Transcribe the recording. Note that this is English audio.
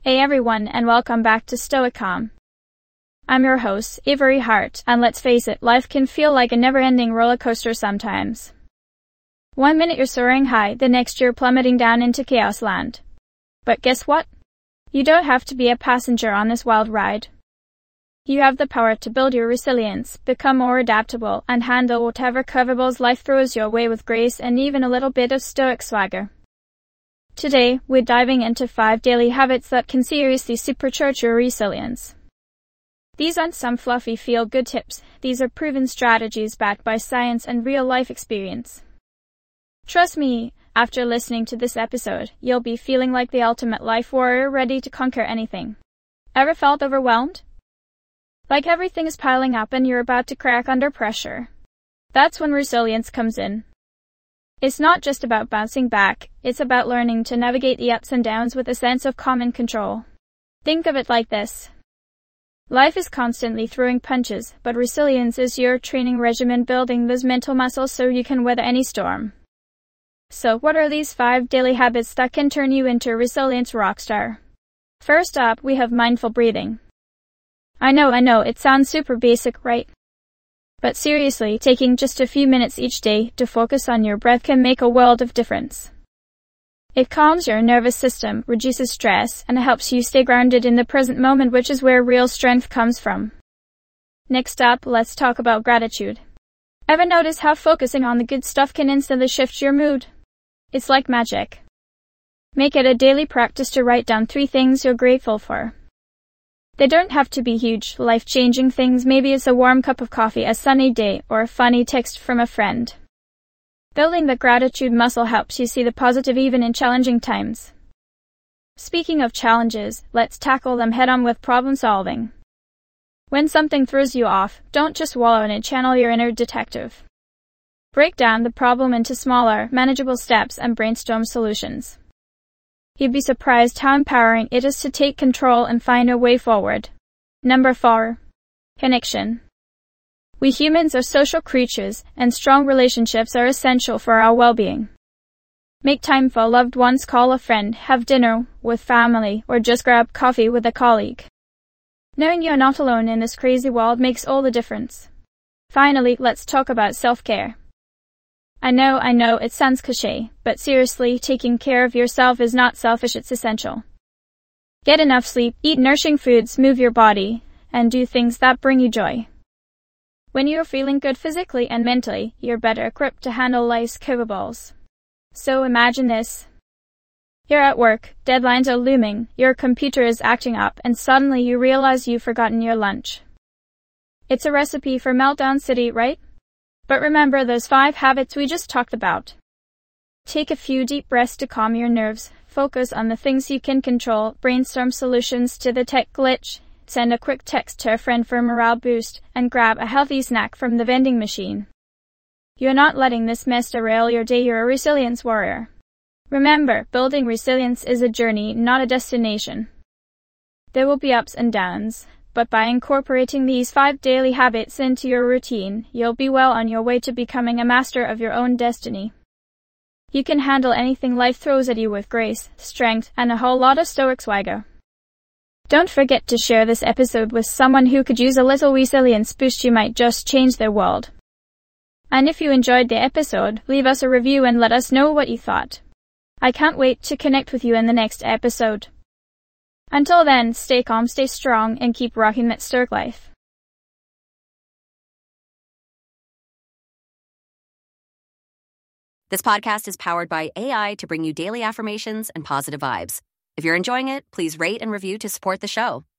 Hey everyone, and welcome back to Stoicom. I'm your host, Avery Hart, and let's face it, life can feel like a never-ending roller coaster sometimes. One minute you're soaring high, the next you're plummeting down into chaos land. But guess what? You don't have to be a passenger on this wild ride. You have the power to build your resilience, become more adaptable, and handle whatever curveballs life throws your way with grace and even a little bit of stoic swagger. Today, we're diving into 5 daily habits that can seriously supercharge your resilience. These aren't some fluffy feel-good tips, these are proven strategies backed by science and real-life experience. Trust me, after listening to this episode, you'll be feeling like the ultimate life warrior ready to conquer anything. Ever felt overwhelmed? Like everything is piling up and you're about to crack under pressure? That's when resilience comes in. It's not just about bouncing back, it's about learning to navigate the ups and downs with a sense of calm and control. Think of it like this. Life is constantly throwing punches, but resilience is your training regimen building those mental muscles so you can weather any storm. So what are these 5 daily habits that can turn you into a resilience rockstar? First up, we have mindful breathing. I know, it sounds super basic, right? But seriously, taking just a few minutes each day to focus on your breath can make a world of difference. It calms your nervous system, reduces stress, and helps you stay grounded in the present moment, which is where real strength comes from. Next up, let's talk about gratitude. Ever notice how focusing on the good stuff can instantly shift your mood? It's like magic. Make it a daily practice to write down 3 things you're grateful for. They don't have to be huge, life-changing things. Maybe it's a warm cup of coffee, a sunny day, or a funny text from a friend. Building the gratitude muscle helps you see the positive even in challenging times. Speaking of challenges, let's tackle them head-on with problem solving. When something throws you off, don't just wallow in it, channel your inner detective. Break down the problem into smaller, manageable steps and brainstorm solutions. You'd be surprised how empowering it is to take control and find a way forward. Number 4. Connection. We humans are social creatures, and strong relationships are essential for our well-being. Make time for loved ones, call a friend, have dinner with family, or just grab coffee with a colleague. Knowing you're not alone in this crazy world makes all the difference. Finally, let's talk about self-care. I know, it sounds cliché, but seriously, taking care of yourself is not selfish, it's essential. Get enough sleep, eat nourishing foods, move your body, and do things that bring you joy. When you're feeling good physically and mentally, you're better equipped to handle life's curveballs. So imagine this. You're at work, deadlines are looming, your computer is acting up, and suddenly you realize you've forgotten your lunch. It's a recipe for Meltdown City, right? But remember those 5 habits we just talked about. Take a few deep breaths to calm your nerves, focus on the things you can control, brainstorm solutions to the tech glitch, send a quick text to a friend for a morale boost, and grab a healthy snack from the vending machine. You're not letting this mess derail your day, you're a resilience warrior. Remember, building resilience is a journey, not a destination. There will be ups and downs. But by incorporating these 5 daily habits into your routine, you'll be well on your way to becoming a master of your own destiny. You can handle anything life throws at you with grace, strength, and a whole lot of stoic swagger. Don't forget to share this episode with someone who could use a little resilience boost. You might just change their world. And if you enjoyed the episode, leave us a review and let us know what you thought. I can't wait to connect with you in the next episode. Until then, stay calm, stay strong, and keep rocking that stoic life. This podcast is powered by AI to bring you daily affirmations and positive vibes. If you're enjoying it, please rate and review to support the show.